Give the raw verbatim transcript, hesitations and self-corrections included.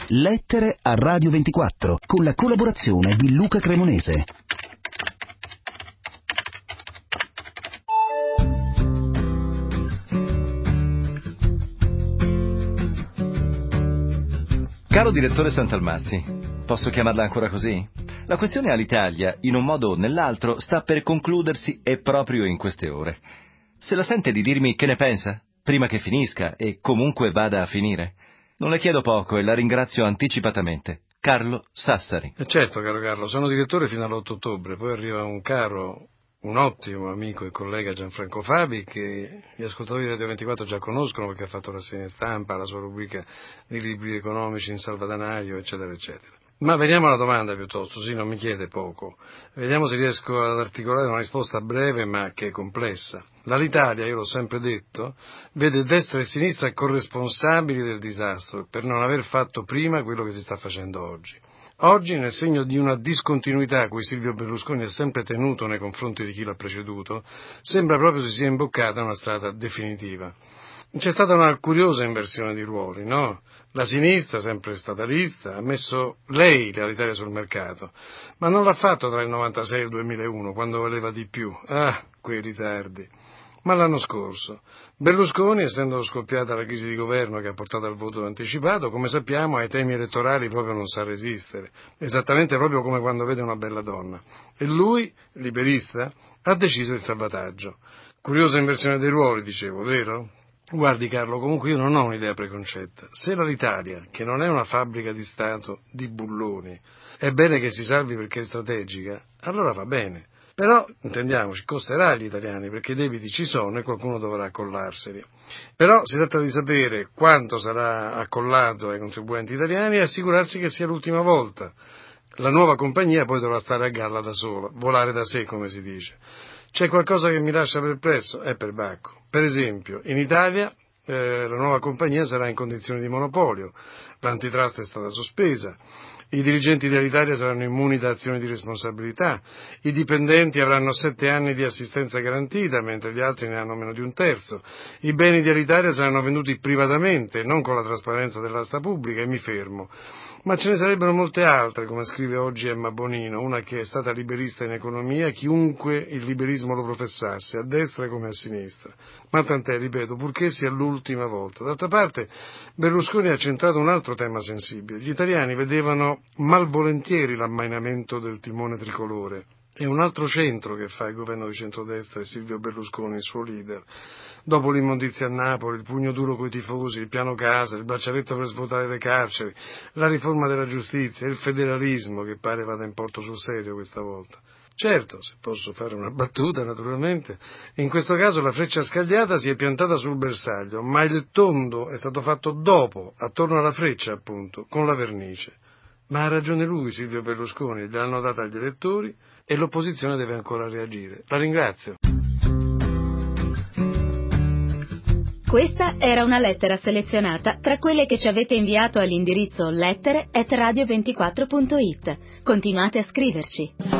Lettere a Radio ventiquattro, con la collaborazione di Luca Cremonese. Caro direttore Santalmazzi, posso chiamarla ancora così? La questione Alitalia, in un modo o nell'altro, sta per concludersi e proprio in queste ore. Se la sente di dirmi che ne pensa, prima che finisca e comunque vada a finire? Non le chiedo poco e la ringrazio anticipatamente. Carlo Sassari. Eh certo, caro Carlo, sono direttore fino all'otto ottobre, poi arriva un caro, un ottimo amico e collega Gianfranco Fabi, che gli ascoltatori di Radio ventiquattro già conoscono perché ha fatto rassegna stampa, la sua rubrica di libri economici in salvadanaio, eccetera, eccetera. Ma veniamo alla domanda piuttosto, sì, non mi chiede poco. Vediamo se riesco ad articolare una risposta breve ma che è complessa. L'Alitalia, io l'ho sempre detto, vede destra e sinistra corresponsabili del disastro per non aver fatto prima quello che si sta facendo oggi. Oggi, nel segno di una discontinuità a cui Silvio Berlusconi ha sempre tenuto nei confronti di chi l'ha preceduto, sembra proprio si sia imboccata una strada definitiva. C'è stata una curiosa inversione di ruoli, no? La sinistra, sempre statalista, ha messo lei l'Alitalia sul mercato, ma non l'ha fatto tra il novantasei e il duemilauno, quando valeva di più. Ah, quei ritardi. Ma l'anno scorso. Berlusconi, essendo scoppiata la crisi di governo che ha portato al voto anticipato, come sappiamo ai temi elettorali proprio non sa resistere, esattamente proprio come quando vede una bella donna. E lui, liberista, ha deciso il salvataggio. Curiosa inversione dei ruoli, dicevo, vero? Guardi Carlo, comunque io non ho un'idea preconcetta. Se l'Alitalia, che non è una fabbrica di Stato di bulloni, è bene che si salvi perché è strategica, allora va bene. Però, intendiamoci, costerà agli italiani perché i debiti ci sono e qualcuno dovrà accollarseli. Però si tratta di sapere quanto sarà accollato ai contribuenti italiani e assicurarsi che sia l'ultima volta. La nuova compagnia poi dovrà stare a galla da sola, volare da sé, come si dice. C'è qualcosa che mi lascia perplesso? È perbacco. Per esempio, in Italia eh, la nuova compagnia sarà in condizioni di monopolio, l'antitrust è stata sospesa, i dirigenti dell'Italia saranno immuni da azioni di responsabilità, i dipendenti avranno sette anni di assistenza garantita, mentre gli altri ne hanno meno di un terzo, i beni di Alitalia saranno venduti privatamente, non con la trasparenza dell'asta pubblica, e mi fermo. Ma ce ne sarebbero molte altre, come scrive oggi Emma Bonino, una che è stata liberista in economia, chiunque il liberismo lo professasse, a destra come a sinistra. Ma tant'è, ripeto, purché sia l'ultima volta. D'altra parte, Berlusconi ha centrato un altro tema sensibile. Gli italiani vedevano malvolentieri l'ammainamento del timone tricolore. È un altro centro che fa il governo di centrodestra e Silvio Berlusconi, il suo leader. Dopo l'immondizia a Napoli, il pugno duro coi tifosi, il piano casa, il braccialetto per svuotare le carceri, la riforma della giustizia, il federalismo che pare vada in porto sul serio questa volta. Certo, se posso fare una battuta naturalmente, in questo caso la freccia scagliata si è piantata sul bersaglio, ma il tondo è stato fatto dopo, attorno alla freccia appunto, con la vernice. Ma ha ragione lui, Silvio Berlusconi, gliel'hanno data agli elettori e l'opposizione deve ancora reagire. La ringrazio. Questa era una lettera selezionata tra quelle che ci avete inviato all'indirizzo lettere at radio ventiquattro punto it. Continuate a scriverci.